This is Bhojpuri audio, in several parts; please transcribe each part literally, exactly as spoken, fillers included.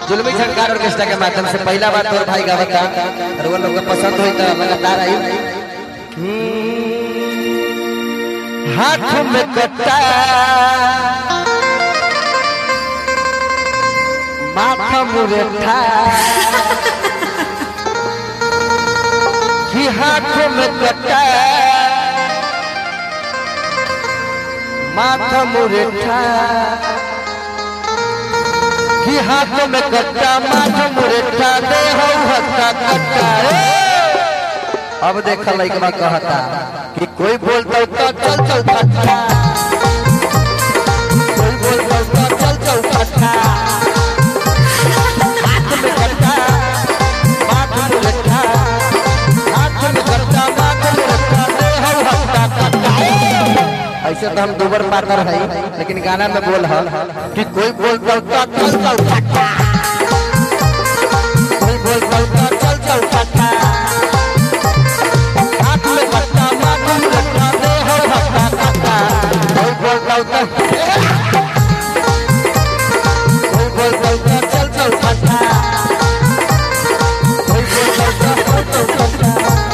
जुल्मी झंकार ऑर्केस्ट्रा के माध्यम से पहला बार तोर भाई गावता और वो लोग को पसंद हुई तो लगातार आई। हाथ में कट्टा माथा मुरेठा कि हाथ में कट्टा माथा मुरेठा कि हाथ में कट्टा माथा मुरेठा दे हो हत्ता कट्टा। अब देखा लइकवा कहता कि कोई बोलता तो चल चल कट्टा, कोई बोलता तो चल चल कट्टा। हाथ में कट्टा माथा मुरेठा, हाथ में कट्टा माथा मुरेठा दे हो हत्ता कट्टा। ऐसे तो हम दोबर पाकर है लेकिन गाना में बोल है कि कोई बोलता तो चल चल कट्टा, कोई बोलता तो चल चल कट्टा। हाथ में कट्टा माथा मुरेठा दे हो हत्ता कट्टा। कोई बोलता तो कोई बोलता तो चल चल कट्टा, कोई बोलता तो चल चल कट्टा।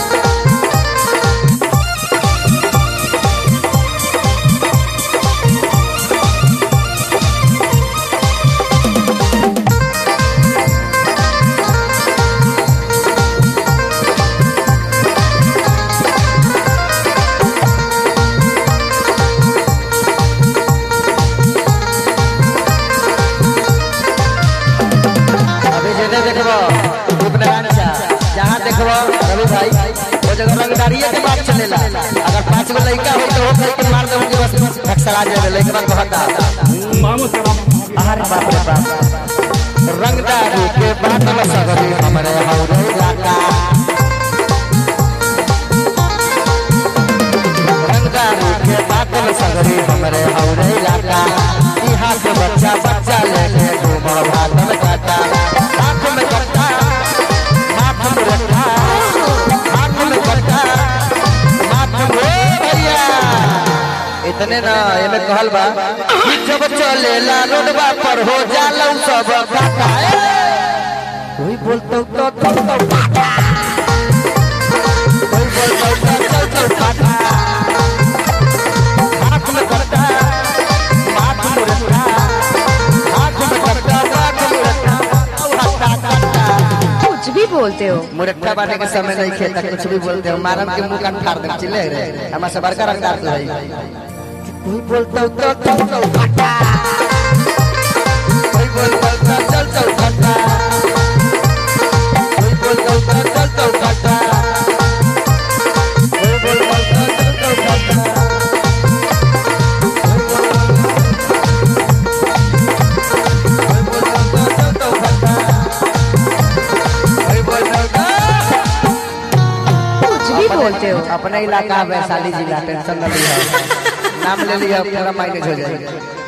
जहाँ देखो रवि भाई वो जगह रंगदारिये के बात चलेला। अगर पांच गो लड़का हो तो लड़के मार दे उनके बस अक्सरा जाए लड़का कहता अरे बाप रे बाप। रंगदारी के बात में सगरी हमरे हौरे इलाका, रंगदारी के बात में सगरी हमरे हौरे इलाका। यहाँ से बच्चा बच्चा लेके घूमो भाग में काटा। हाथ में कट्टा माथा मुरेठा, हाथ में कट्टा माथा भैया। इतने ना ये में कहल बा कि जब चलेला रोडवा पर हो जाला सब काटा। कोई बोलता तो तो तो काटा, कोई बोलता तो चल चल काटा। हाथ में कट्टा माथा मुरेठा, हाथ में कट्टा माथा मुरेठा हत्ता कट्टा। कुछ भी बोलते हो, मुरेठा बांटे के समय नहीं खेता कुछ भी बोलते हो। मारम के मुंह कान फाड़ दे चिल्ले रे हमार से बड़का रंगदार तो है। कोई बोलता तो चल चल कट्टा, कोई बोलता तो चल चल कट्टा, कोई बोलता तो चल चल कट्टा, कोई बोलता तो चल चल कट्टा। बोलते हो अपना इलाका वैशाली जिला टेंशन न लिया, नाम ले लिया पूरा माइनेज हो जाएगा।